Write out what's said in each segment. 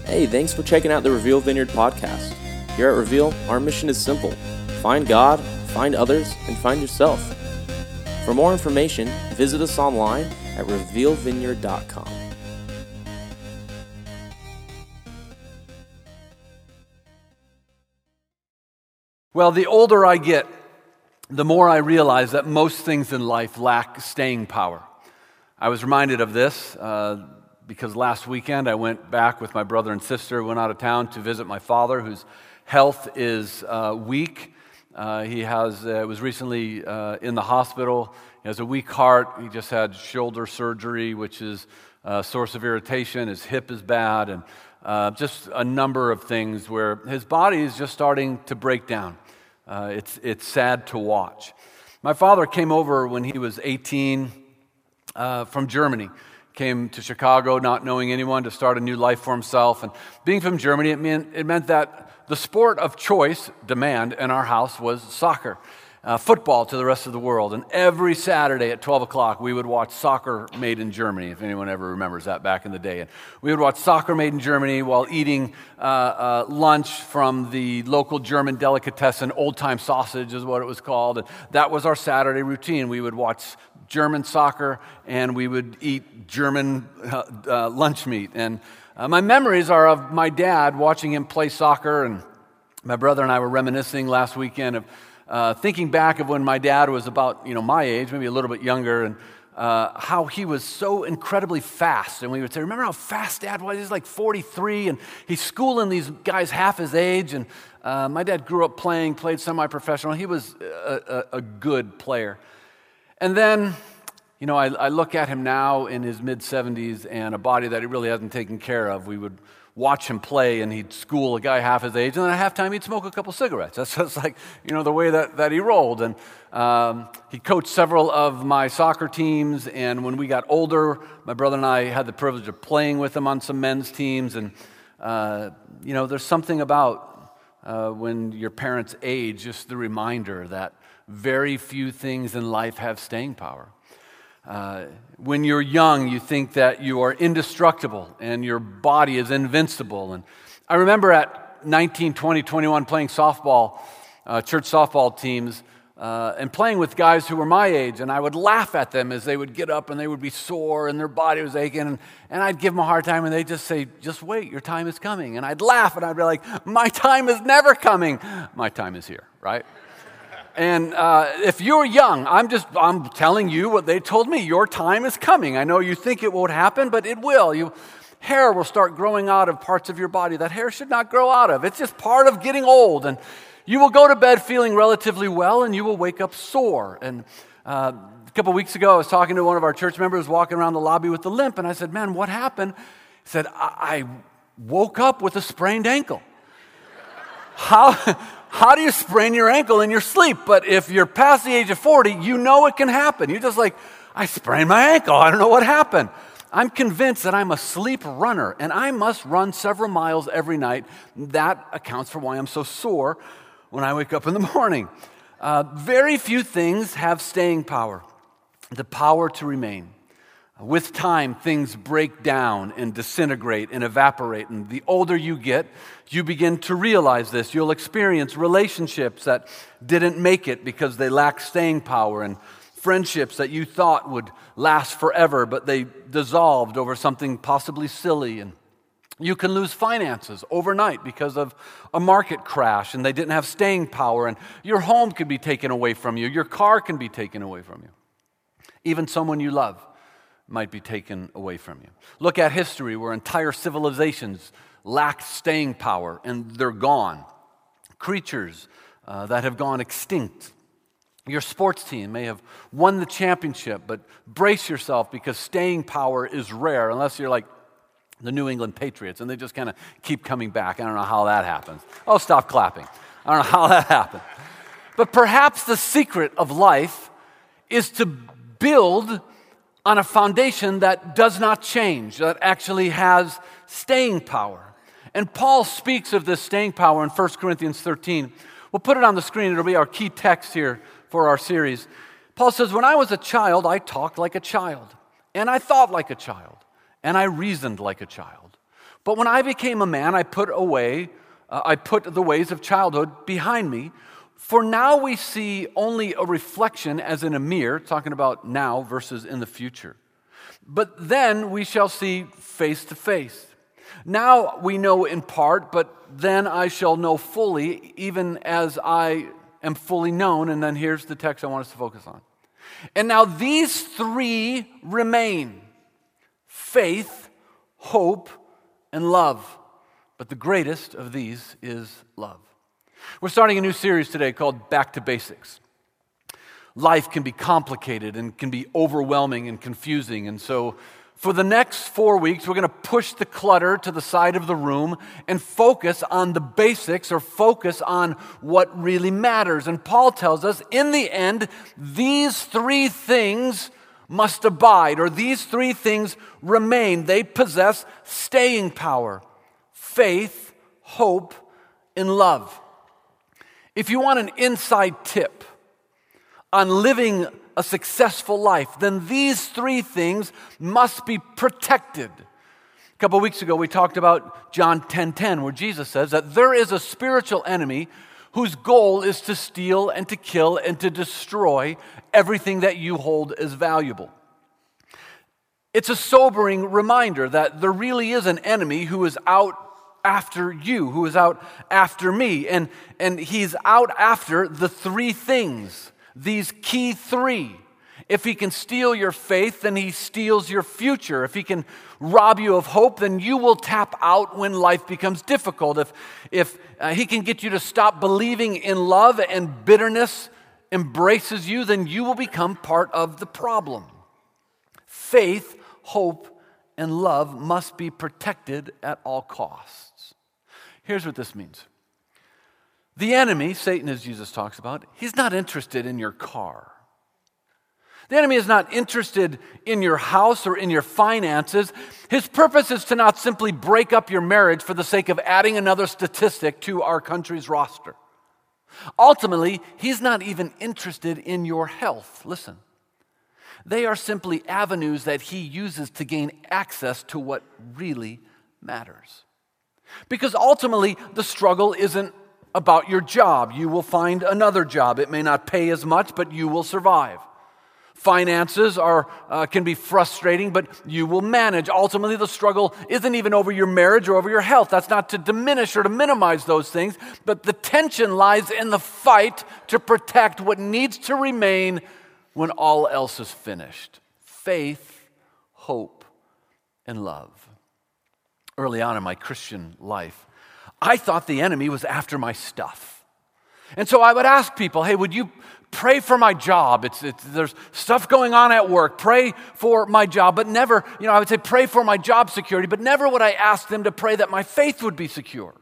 Hey, thanks for checking out the Reveal Vineyard podcast. Here at Reveal, our mission is simple. Find God, find others, and find yourself. For more information, visit us online at revealvineyard.com. Well, the older I get, the more I realize that most things in life lack staying power. I was reminded of this because last weekend I went back with my brother and sister, went out of town to visit my father, whose health is weak. He was recently in the hospital. He has a weak heart. He just had shoulder surgery, which is a source of irritation. His hip is bad, and just a number of things where his body is just starting to break down. It's sad to watch. My father came over when he was 18 from Germany. Came to Chicago not knowing anyone to start a new life for himself. And being from Germany, it meant that the sport of choice, demand, in our house was soccer. Football to the rest of the world. And every Saturday at 12 o'clock, we would watch Soccer Made in Germany, if anyone ever remembers that back in the day. And we would watch Soccer Made in Germany while eating lunch from the local German delicatessen. Old Time Sausage is what it was called. And that was our Saturday routine. We would watch German soccer, and we would eat German lunch meat. And my memories are of my dad watching him play soccer, and my brother and I were reminiscing last weekend of thinking back of when my dad was about, my age, maybe a little bit younger, and how he was so incredibly fast. And we would say, remember how fast Dad was? He's like 43, and he's schooling these guys half his age. And my dad grew up played semi-professional. He was a good player. And then, I look at him now in his mid-70s and a body that he really hasn't taken care of. We would watch him play, and he'd school a guy half his age, and then at halftime he'd smoke a couple cigarettes. That's just like, the way that he rolled. And he coached several of my soccer teams, and when we got older, my brother and I had the privilege of playing with him on some men's teams. And, there's something about when your parents age, just the reminder that very few things in life have staying power. When you're young, you think that you are indestructible and your body is invincible. And I remember at 19, 20, 21 playing softball, church softball teams, and playing with guys who were my age. And I would laugh at them as they would get up and they would be sore and their body was aching. And I'd give them a hard time, and they'd just say, just wait, your time is coming. And I'd laugh, and I'd be like, my time is never coming. My time is here, right? And if you're young, I'm telling you what they told me. Your time is coming. I know you think it won't happen, but it will. Hair will start growing out of parts of your body that hair should not grow out of. It's just part of getting old. And you will go to bed feeling relatively well, and you will wake up sore. And a couple weeks ago, I was talking to one of our church members walking around the lobby with a limp, and I said, man, what happened? He said, I woke up with a sprained ankle. How do you sprain your ankle in your sleep? But if you're past the age of 40, you know it can happen. You're just like, I sprained my ankle. I don't know what happened. I'm convinced that I'm a sleep runner, and I must run several miles every night. That accounts for why I'm so sore when I wake up in the morning. Very few things have staying power, the power to remain. With time, things break down and disintegrate and evaporate. And the older you get, you begin to realize this. You'll experience relationships that didn't make it because they lack staying power, and friendships that you thought would last forever, but they dissolved over something possibly silly. And you can lose finances overnight because of a market crash, and they didn't have staying power. And your home can be taken away from you. Your car can be taken away from you. Even someone you love might be taken away from you. Look at history where entire civilizations lack staying power and they're gone. Creatures that have gone extinct. Your sports team may have won the championship, but brace yourself because staying power is rare unless you're like the New England Patriots and they just kind of keep coming back. I don't know how that happens. Oh, stop clapping. I don't know how that happened. But perhaps the secret of life is to build on a foundation that does not change, that actually has staying power. And Paul speaks of this staying power in 1 Corinthians 13. We'll put it on the screen. It'll be our key text here for our series. Paul says, when I was a child, I talked like a child, and I thought like a child, and I reasoned like a child. But when I became a man, I put the ways of childhood behind me. For now we see only a reflection as in a mirror," talking about now versus in the future. "But then we shall see face to face. Now we know in part, but then I shall know fully, even as I am fully known." And then here's the text I want us to focus on. "And now these three remain: faith, hope, and love. But the greatest of these is love." We're starting a new series today called Back to Basics. Life can be complicated and can be overwhelming and confusing. And so for the next 4 weeks, we're going to push the clutter to the side of the room and focus on the basics, or focus on what really matters. And Paul tells us, in the end, these three things must abide, or these three things remain. They possess staying power: faith, hope, and love. If you want an inside tip on living a successful life, then these three things must be protected. A couple of weeks ago, we talked about John 10:10, where Jesus says that there is a spiritual enemy whose goal is to steal and to kill and to destroy everything that you hold as valuable. It's a sobering reminder that there really is an enemy who is out after you, who is out after me, and he's out after the three things, these key three. If he can steal your faith, then he steals your future. If he can rob you of hope, then you will tap out when life becomes difficult. If he can get you to stop believing in love and bitterness embraces you, then you will become part of the problem. Faith, hope, and love must be protected at all costs. Here's what this means. The enemy, Satan, as Jesus talks about, he's not interested in your car. The enemy is not interested in your house or in your finances. His purpose is to not simply break up your marriage for the sake of adding another statistic to our country's roster. Ultimately, he's not even interested in your health. Listen, they are simply avenues that he uses to gain access to what really matters. Because ultimately, the struggle isn't about your job. You will find another job. It may not pay as much, but you will survive. Finances can be frustrating, but you will manage. Ultimately, the struggle isn't even over your marriage or over your health. That's not to diminish or to minimize those things, but the tension lies in the fight to protect what needs to remain when all else is finished: faith, hope, and love. Early on in my Christian life, I thought the enemy was after my stuff. And so I would ask people, "Hey, would you pray for my job? There's stuff going on at work. Pray for my job." But never, I would say pray for my job security, but never would I ask them to pray that my faith would be secure.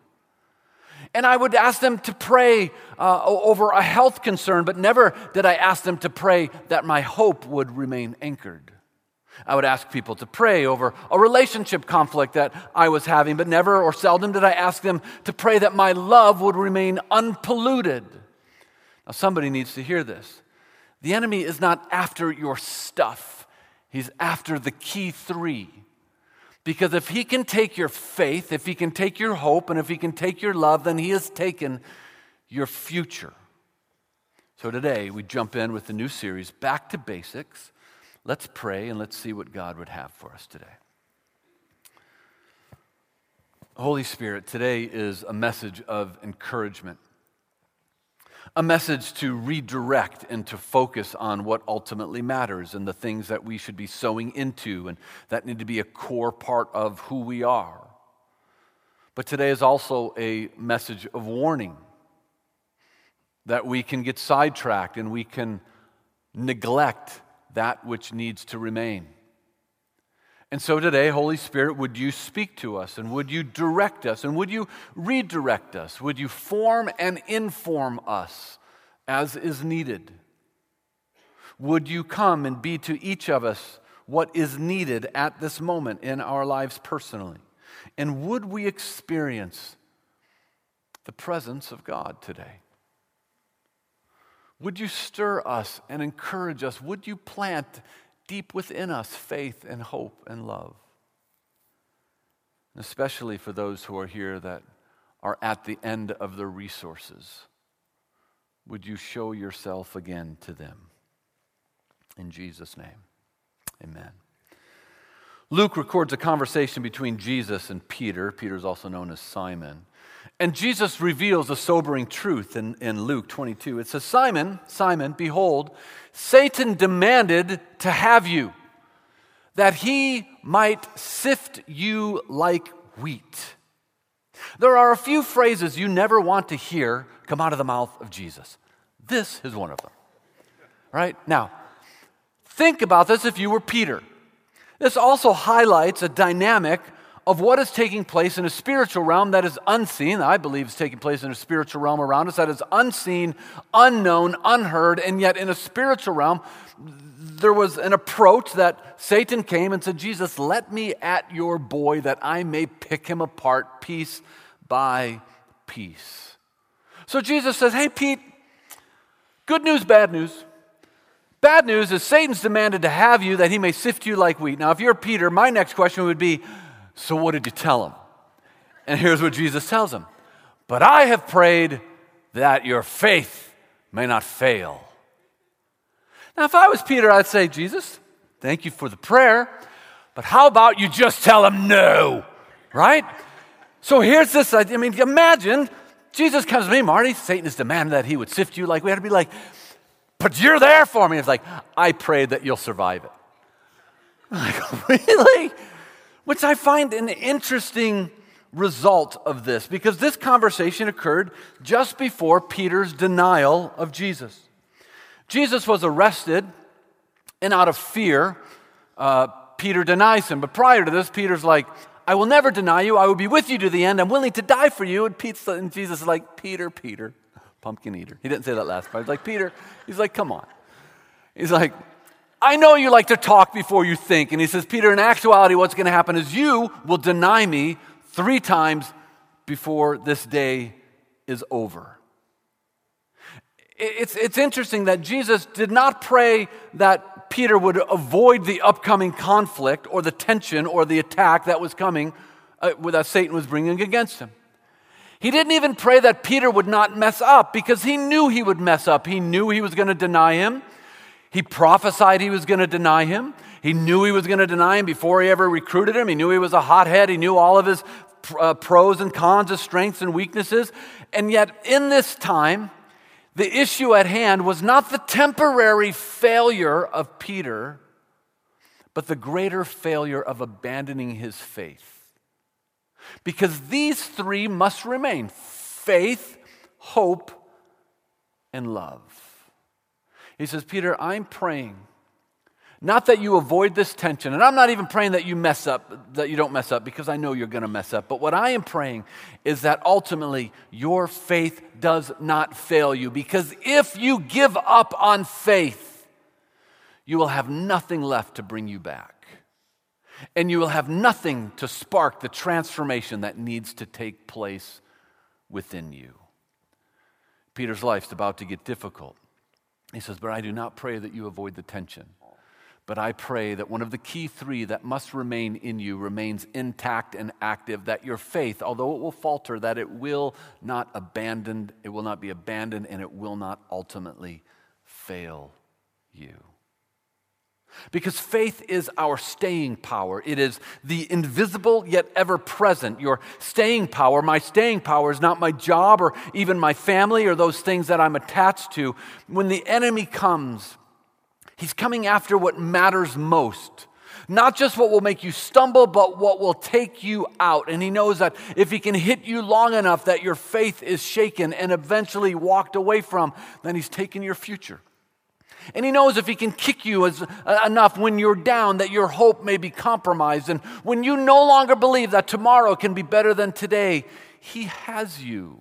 And I would ask them to pray over a health concern, but never did I ask them to pray that my hope would remain anchored. I would ask people to pray over a relationship conflict that I was having, but never or seldom did I ask them to pray that my love would remain unpolluted. Now, somebody needs to hear this. The enemy is not after your stuff. He's after the key three. Because if he can take your faith, if he can take your hope, and if he can take your love, then he has taken your future. So today, we jump in with the new series, Back to Basics. Let's pray and let's see what God would have for us today. Holy Spirit, today is a message of encouragement. A message to redirect and to focus on what ultimately matters and the things that we should be sowing into and that need to be a core part of who we are. But today is also a message of warning that we can get sidetracked and we can neglect that which needs to remain. And so today, Holy Spirit, would you speak to us and would you direct us and would you redirect us? Would you form and inform us as is needed? Would you come and be to each of us what is needed at this moment in our lives personally? And would we experience the presence of God today? Would you stir us and encourage us? Would you plant deep within us faith and hope and love? especially for those who are here that are at the end of their resources. Would you show yourself again to them? In Jesus' name, amen. Luke records a conversation between Jesus and Peter. Peter is also known as Simon. And Jesus reveals a sobering truth in Luke 22. It says, Simon, Simon, behold, Satan demanded to have you, that he might sift you like wheat. There are a few phrases you never want to hear come out of the mouth of Jesus. This is one of them. Right? Now, think about this if you were Peter. This also highlights a dynamic of what is taking place in a spiritual realm that is unseen. I believe is taking place in a spiritual realm around us that is unseen, unknown, unheard, and yet in a spiritual realm, there was an approach that Satan came and said, Jesus, let me at your boy that I may pick him apart piece by piece. So Jesus says, hey, Pete, good news, bad news. Bad news is Satan's demanded to have you that he may sift you like wheat. Now, if you're Peter, my next question would be, so what did you tell him? And here's what Jesus tells him. But I have prayed that your faith may not fail. Now, if I was Peter, I'd say, Jesus, thank you for the prayer, but how about you just tell him no, right? So here's this, imagine Jesus comes to me, Marty, Satan has demanded that he would sift you like wheat. I'd be like, but you're there for me. It's like, I prayed that you'll survive it. I'm like, really? Which I find an interesting result of this, because this conversation occurred just before Peter's denial of Jesus. Jesus was arrested, and out of fear, Peter denies him. But prior to this, Peter's like, I will never deny you. I will be with you to the end. I'm willing to die for you. And Jesus is like, Peter, pumpkin eater. He didn't say that last part. He's like, Peter. He's like, come on. He's like, I know you like to talk before you think. And he says, Peter, in actuality, what's going to happen is you will deny me 3 times before this day is over. It's interesting that Jesus did not pray that Peter would avoid the upcoming conflict or the tension or the attack that was coming, that Satan was bringing against him. He didn't even pray that Peter would not mess up, because he knew he would mess up. He knew he was going to deny him. He prophesied he was going to deny him. He knew he was going to deny him before he ever recruited him. He knew he was a hothead. He knew all of his pros and cons, his strengths and weaknesses. And yet in this time, the issue at hand was not the temporary failure of Peter, but the greater failure of abandoning his faith. Because these 3 must remain: faith, hope, and love. He says, Peter, I'm praying not that you avoid this tension, and I'm not even praying that you mess up, that you don't mess up, because I know you're going to mess up. But what I am praying is that ultimately your faith does not fail you, because if you give up on faith, you will have nothing left to bring you back. And you will have nothing to spark the transformation that needs to take place within you. Peter's life's about to get difficult. He says, but I do not pray that you avoid the tension. But I pray that one of the key 3 that must remain in you remains intact and active, that your faith, although it will falter, that it will not be abandoned, and it will not ultimately fail you. Because faith is our staying power. It is the invisible yet ever present. Your staying power, my staying power, is not my job or even my family or those things that I'm attached to. When the enemy comes, he's coming after what matters most. Not just what will make you stumble, but what will take you out. And he knows that if he can hit you long enough that your faith is shaken and eventually walked away from, then he's taken your future. And he knows if he can kick you enough when you're down that your hope may be compromised. And when you no longer believe that tomorrow can be better than today, he has you.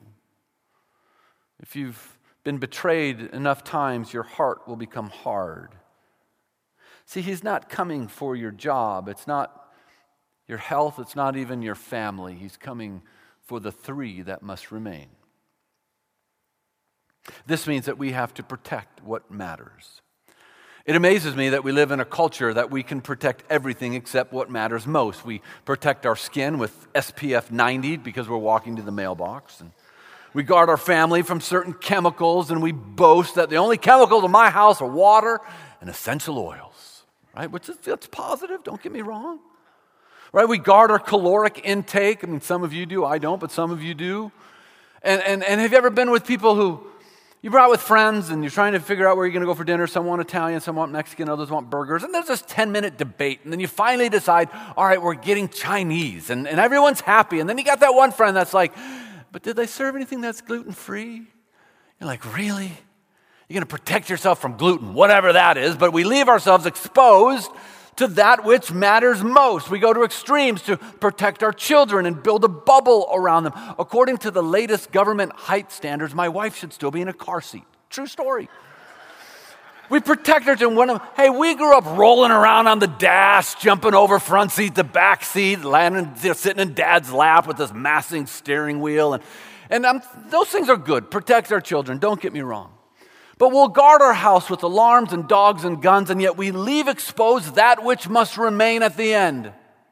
If you've been betrayed enough times, your heart will become hard. See, he's not coming for your job. It's not your health. It's not even your family. He's coming for the 3 that must remain. This means that we have to protect what matters. It amazes me that we live in a culture that we can protect everything except what matters most. We protect our skin with SPF 90 because we're walking to the mailbox. And we guard our family from certain chemicals, and we boast that the only chemicals in my house are water and essential oils, right? That's positive, don't get me wrong. Right? We guard our caloric intake. I mean, some of you do, I don't, but some of you do. And have you ever been with people who you brought with friends and you're trying to figure out where you're going to go for dinner? Some want Italian, some want Mexican, others want burgers. And there's this 10-minute debate. And then you finally decide, all right, we're getting Chinese. And everyone's happy. And then you got that one friend that's like, but did they serve anything that's gluten-free? You're like, really? You're going to protect yourself from gluten, whatever that is. But we leave ourselves exposed to that which matters most. We go to extremes to protect our children and build a bubble around them. According to the latest government height standards, my wife should still be in a car seat. True story. We protect her to hey, we grew up rolling around on the dash, jumping over front seat to back seat, sitting in dad's lap with this massive steering wheel. And those things are good. Protect our children, don't get me wrong. But we'll guard our house with alarms and dogs and guns, and yet we leave exposed that which must remain at the end.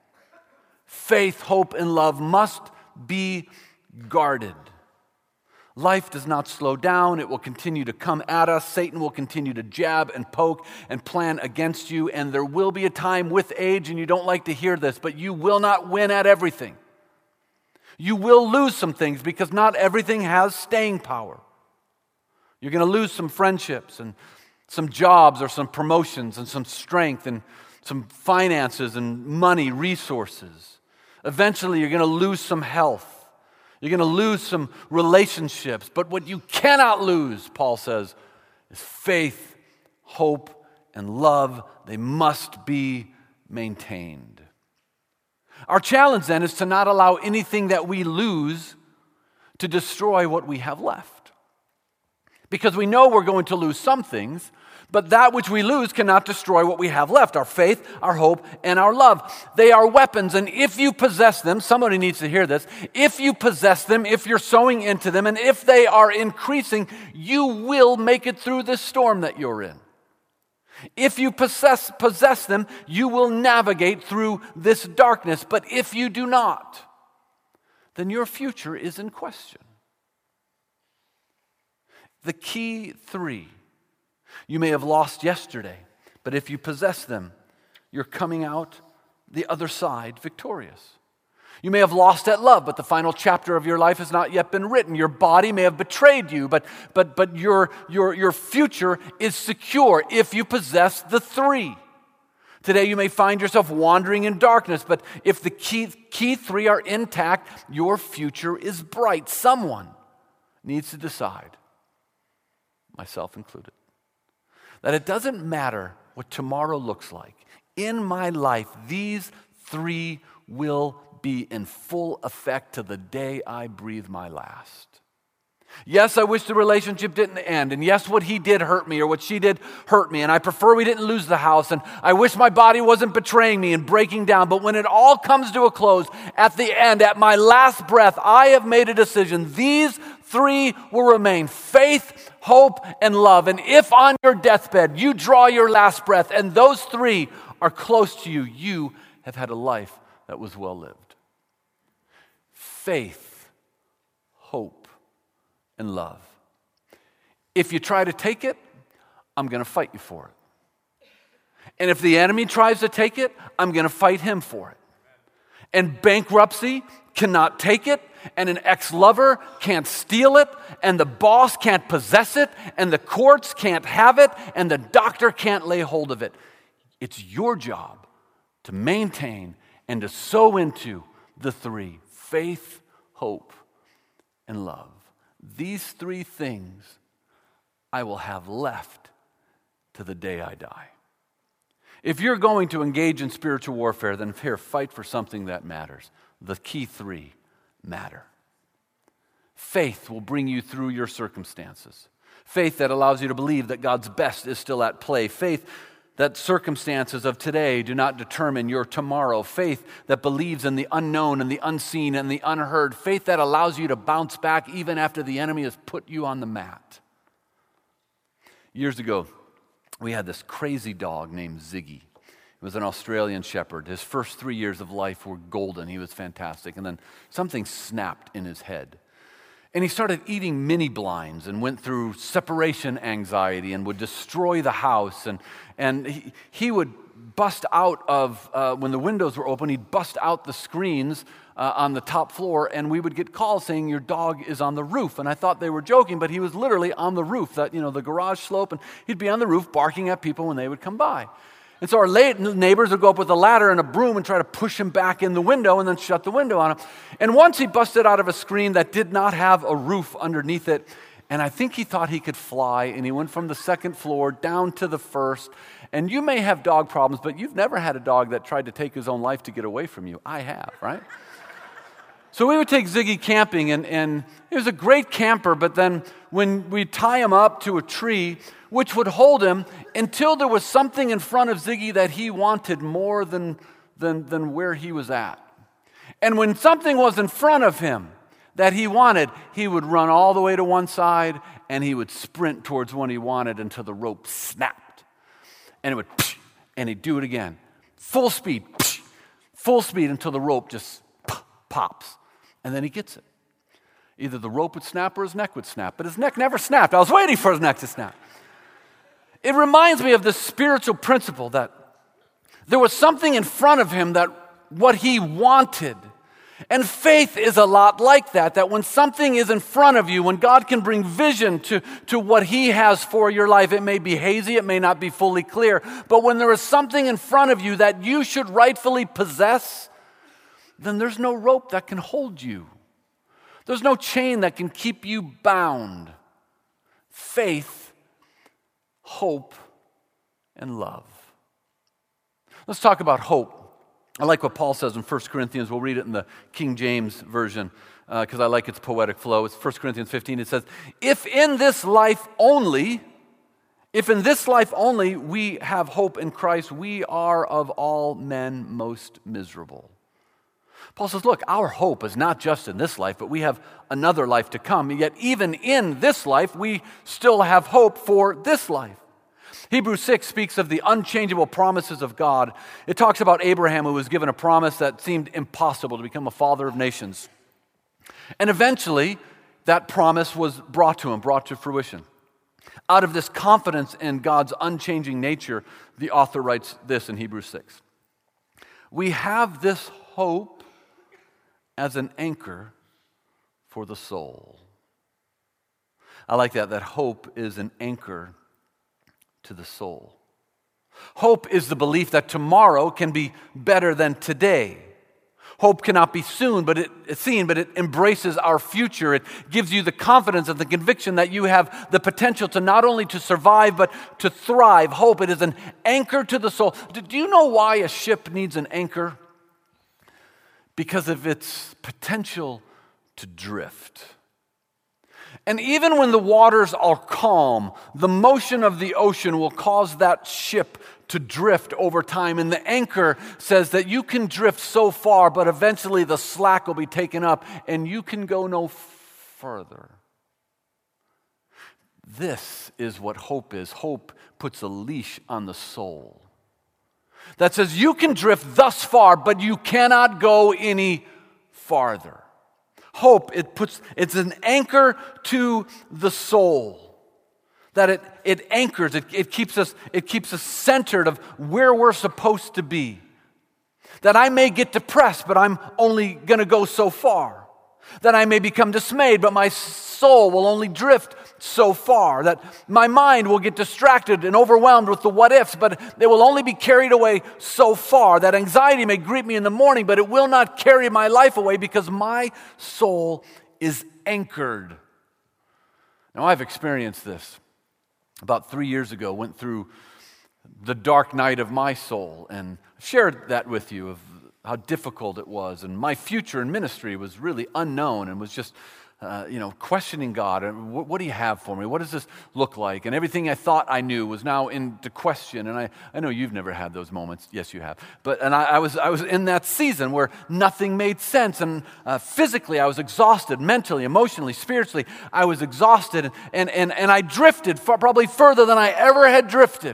Faith, hope, and love must be guarded. Life does not slow down. It will continue to come at us. Satan will continue to jab and poke and plan against you, and there will be a time with age, and you don't like to hear this, but you will not win at everything. You will lose some things because not everything has staying power. You're going to lose some friendships and some jobs or some promotions and some strength and some finances and money, resources. Eventually, you're going to lose some health. You're going to lose some relationships. But what you cannot lose, Paul says, is faith, hope, and love. They must be maintained. Our challenge then is to not allow anything that we lose to destroy what we have left. Because we know we're going to lose some things, but that which we lose cannot destroy what we have left, our faith, our hope, and our love. They are weapons, and if you possess them, somebody needs to hear this, if you possess them, if you're sowing into them, and if they are increasing, you will make it through this storm that you're in. If you possess them, you will navigate through this darkness, but if you do not, then your future is in question. The key three. You may have lost yesterday, but if you possess them, you're coming out the other side victorious. You may have lost at love, but the final chapter of your life has not yet been written. Your body may have betrayed you, but your future is secure if you possess the three. Today you may find yourself wandering in darkness, but if the key three are intact, your future is bright. Someone needs to decide, myself included, that it doesn't matter what tomorrow looks like. In my life, these three will be in full effect to the day I breathe my last. Yes, I wish the relationship didn't end. And yes, what he did hurt me or what she did hurt me. And I prefer we didn't lose the house. And I wish my body wasn't betraying me and breaking down. But when it all comes to a close, at the end, at my last breath, I have made a decision. These three will remain: faith, hope, and love. And if on your deathbed you draw your last breath and those three are close to you, you have had a life that was well lived. Faith, hope, and love. If you try to take it, I'm going to fight you for it. And if the enemy tries to take it, I'm going to fight him for it. And bankruptcy cannot take it, and an ex-lover can't steal it, and the boss can't possess it, and the courts can't have it, and the doctor can't lay hold of it. It's your job to maintain and to sow into the three: faith, hope, and love. These three things I will have left to the day I die. If you're going to engage in spiritual warfare, then here, fight for something that matters. The key three matter. Faith will bring you through your circumstances. Faith that allows you to believe that God's best is still at play. Faith that circumstances of today do not determine your tomorrow. Faith that believes in the unknown and the unseen and the unheard. Faith that allows you to bounce back even after the enemy has put you on the mat. Years ago, we had this crazy dog named Ziggy. He was an Australian shepherd. His first 3 years of life were golden. He was fantastic. And then something snapped in his head. And he started eating mini blinds and went through separation anxiety and would destroy the house. And he would bust out of, when the windows were open, he'd bust out the screens on the top floor, and we would get calls saying, your dog is on the roof. And I thought they were joking, but he was literally on the roof, the garage slope, and he'd be on the roof barking at people when they would come by. And so our neighbors would go up with a ladder and a broom and try to push him back in the window and then shut the window on him. And once he busted out of a screen that did not have a roof underneath it, and I think he thought he could fly, and he went from the second floor down to the first. And you may have dog problems, but you've never had a dog that tried to take his own life to get away from you. I have, right? So we would take Ziggy camping, and he was a great camper, but then when we'd tie him up to a tree, which would hold him until there was something in front of Ziggy that he wanted more than where he was at. And when something was in front of him that he wanted, he would run all the way to one side, and he would sprint towards what he wanted until the rope snapped. And it would, and he'd do it again. Full speed until the rope just pops. And then he gets it. Either the rope would snap or his neck would snap. But his neck never snapped. I was waiting for his neck to snap. It reminds me of this spiritual principle that there was something in front of him that what he wanted. And faith is a lot like that when something is in front of you, when God can bring vision to what he has for your life, it may be hazy, it may not be fully clear, but when there is something in front of you that you should rightfully possess, then there's no rope that can hold you. There's no chain that can keep you bound. Faith, hope, and love. Let's talk about hope. I like what Paul says in 1 Corinthians. We'll read it in the King James Version because I like its poetic flow. It's 1 Corinthians 15. It says, if in this life only we have hope in Christ, we are of all men most miserable. Paul says, look, our hope is not just in this life, but we have another life to come. Yet even in this life, we still have hope for this life. Hebrews 6 speaks of the unchangeable promises of God. It talks about Abraham, who was given a promise that seemed impossible, to become a father of nations. And eventually, that promise was brought to fruition. Out of this confidence in God's unchanging nature, the author writes this in Hebrews 6. We have this hope as an anchor for the soul. I like that hope is an anchor to the soul. Hope is the belief that tomorrow can be better than today. Hope cannot be seen, but it embraces our future. It gives you the confidence and the conviction that you have the potential to not only to survive, but to thrive. Hope, it is an anchor to the soul. Do you know why a ship needs an anchor? Because of its potential to drift. And even when the waters are calm, the motion of the ocean will cause that ship to drift over time. And the anchor says that you can drift so far, but eventually the slack will be taken up and you can go no further. This is what hope is. Hope puts a leash on the soul that says you can drift thus far, but you cannot go any farther. Hope, it's an anchor to the soul. That it anchors, it keeps us centered of where we're supposed to be. That I may get depressed, but I'm only going to go so far. That I may become dismayed, but my soul will only drift so far. That my mind will get distracted and overwhelmed with the what ifs, but they will only be carried away so far. That anxiety may greet me in the morning, but it will not carry my life away because my soul is anchored. Now, I've experienced this. About 3 years ago, went through the dark night of my soul and shared that with you of how difficult it was. And my future in ministry was really unknown and was just, questioning God. And what do you have for me? What does this look like? And everything I thought I knew was now into question. And I know you've never had those moments. Yes, you have. But I was in that season where nothing made sense. And physically, I was exhausted. Mentally, emotionally, spiritually, I was exhausted. And I drifted probably further than I ever had drifted.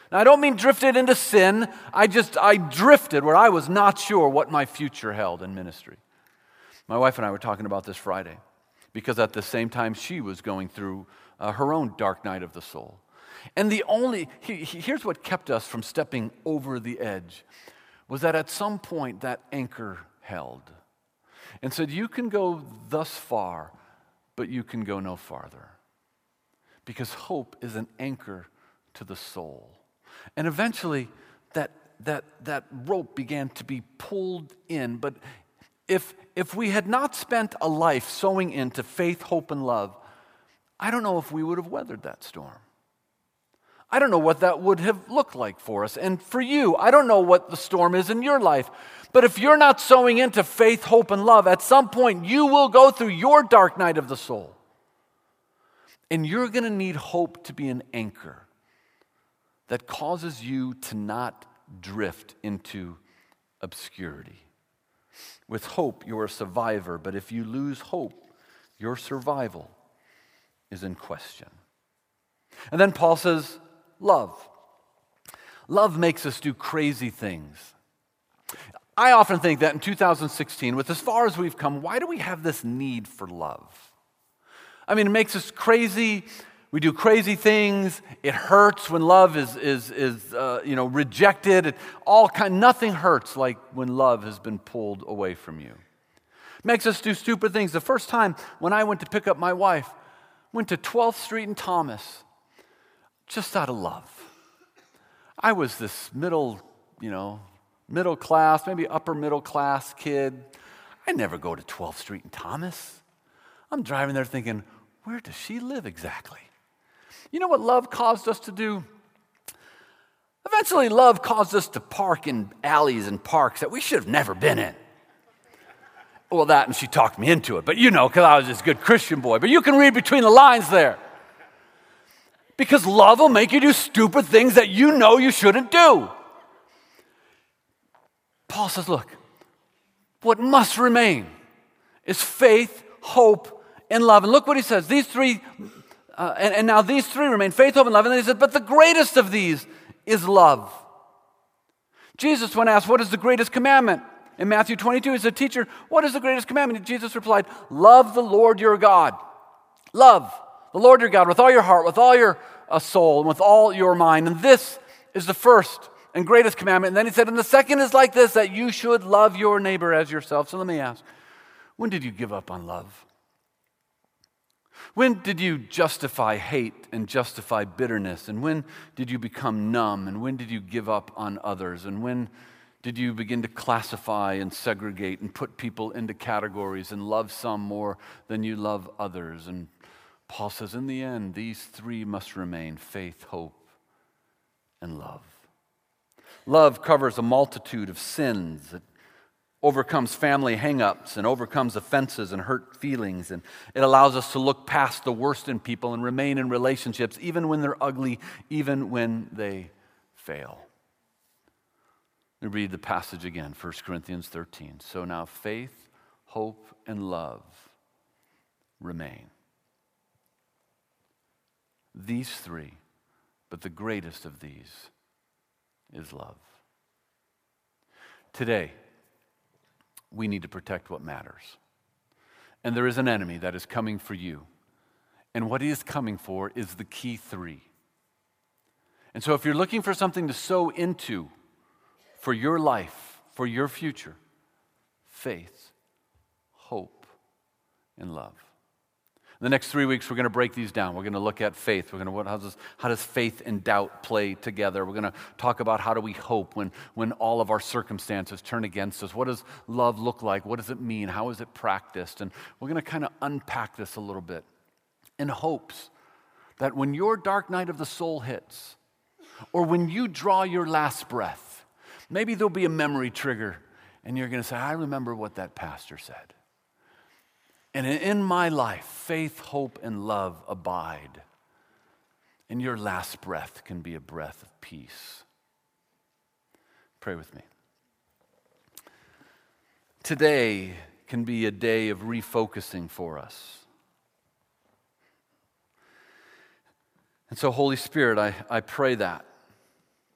Now, I don't mean drifted into sin. I drifted where I was not sure what my future held in ministry. My wife and I were talking about this Friday because at the same time she was going through her own dark night of the soul. And here's what kept us from stepping over the edge was that at some point that anchor held and said, you can go thus far, but you can go no farther. Because hope is an anchor to the soul. And eventually that rope began to be pulled in. But if we had not spent a life sowing into faith, hope, and love, I don't know if we would have weathered that storm. I don't know what that would have looked like for us. And for you, I don't know what the storm is in your life. But if you're not sowing into faith, hope, and love, at some point you will go through your dark night of the soul. And you're going to need hope to be an anchor that causes you to not drift into obscurity. With hope, you're a survivor. But if you lose hope, your survival is in question. And then Paul says, love. Love makes us do crazy things. I often think that in 2016, with as far as we've come, why do we have this need for love? I mean, it makes us crazy. We do crazy things. It hurts when love is rejected. Nothing hurts like when love has been pulled away from you. It makes us do stupid things. The first time when I went to pick up my wife, went to 12th Street in Thomas, just out of love. I was this middle class, maybe upper middle class kid. I never go to 12th Street in Thomas. I'm driving there thinking, where does she live exactly? You know what love caused us to do? Eventually, love caused us to park in alleys and parks that we should have never been in. Well, that and she talked me into it, but because I was this good Christian boy. But you can read between the lines there. Because love will make you do stupid things that you know you shouldn't do. Paul says, look, what must remain is faith, hope, and love. And look what he says. These three, and now these three remain, faith, hope, and love. And then he said, but the greatest of these is love. Jesus, when asked, what is the greatest commandment? In Matthew 22, he said, teacher, what is the greatest commandment? And Jesus replied, love the Lord your God. Love the Lord your God with all your heart, with all your soul, and with all your mind. And this is the first and greatest commandment. And then he said, and the second is like this, that you should love your neighbor as yourself. So let me ask, when did you give up on love? When did you justify hate and justify bitterness? And when did you become numb? And when did you give up on others? And when did you begin to classify and segregate and put people into categories and love some more than you love others? And Paul says, in the end, these three must remain: faith, hope, and love. Love covers a multitude of sins. It overcomes family hang-ups and overcomes offenses and hurt feelings. And it allows us to look past the worst in people and remain in relationships, even when they're ugly, even when they fail. Let me read the passage again, 1 Corinthians 13. So now faith, hope, and love remain. These three, but the greatest of these is love. Today, we need to protect what matters. And there is an enemy that is coming for you. And what he is coming for is the key three. And so if you're looking for something to sow into for your life, for your future, faith, hope, and love. The next 3 weeks, we're going to break these down. We're going to look at faith. We're going to how does faith and doubt play together? We're going to talk about how do we hope when all of our circumstances turn against us. What does love look like? What does it mean? How is it practiced? And we're going to kind of unpack this a little bit in hopes that when your dark night of the soul hits, or when you draw your last breath, maybe there'll be a memory trigger, and you're going to say, I remember what that pastor said. And in my life, faith, hope, and love abide. And your last breath can be a breath of peace. Pray with me. Today can be a day of refocusing for us. And so, Holy Spirit, I pray that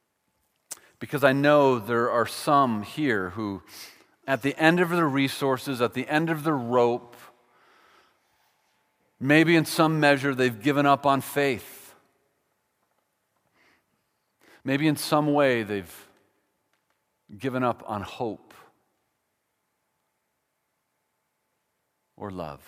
Because I know there are some here who, at the end of their resources, at the end of their rope, maybe in some measure they've given up on faith. Maybe in some way they've given up on hope or love.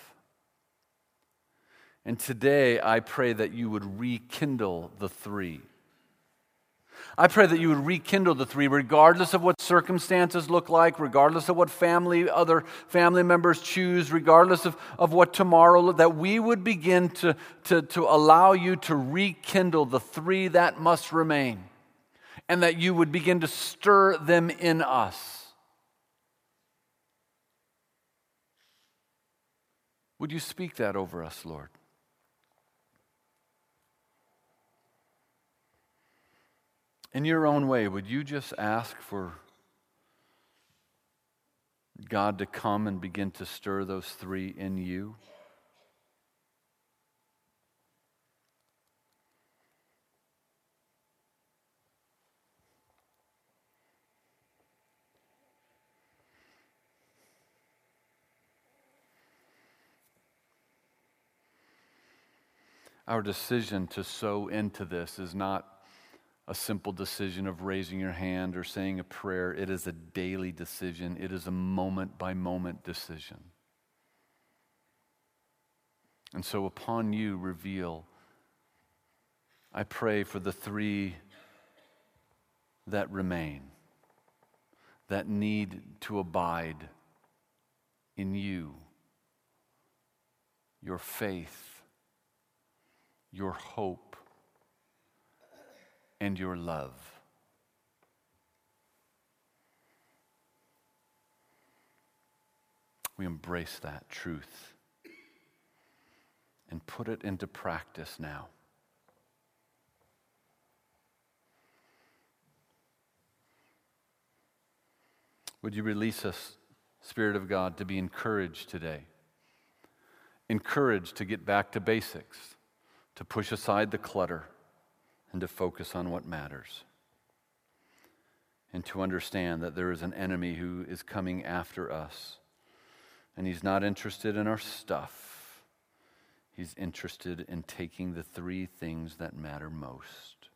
And today I pray that you would rekindle the three. I pray that you would rekindle the three, regardless of what circumstances look like, regardless of what other family members choose, regardless of what tomorrow, that we would begin to allow you to rekindle the three that must remain, and that you would begin to stir them in us. Would you speak that over us, Lord? In your own way, would you just ask for God to come and begin to stir those three in you? Our decision to sow into this is not a simple decision of raising your hand or saying a prayer. It is a daily decision. It is a moment-by-moment decision. And so upon you, reveal, I pray for the three that remain, that need to abide in you, your faith, your hope, and your love. We embrace that truth and put it into practice now. Would you release us, Spirit of God, to be encouraged today? Encouraged to get back to basics, to push aside the clutter, and to focus on what matters. And to understand that there is an enemy who is coming after us. And he's not interested in our stuff. He's interested in taking the three things that matter most.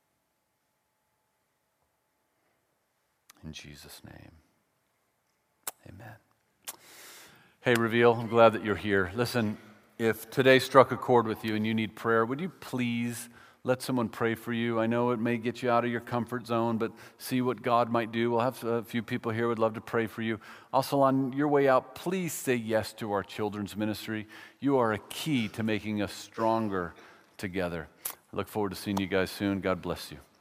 In Jesus' name, amen. Hey, Reveal, I'm glad that you're here. Listen, if today struck a chord with you and you need prayer, would you please let someone pray for you? I know it may get you out of your comfort zone, but see what God might do. We'll have a few people here who would love to pray for you. Also, on your way out, please say yes to our children's ministry. You are a key to making us stronger together. I look forward to seeing you guys soon. God bless you.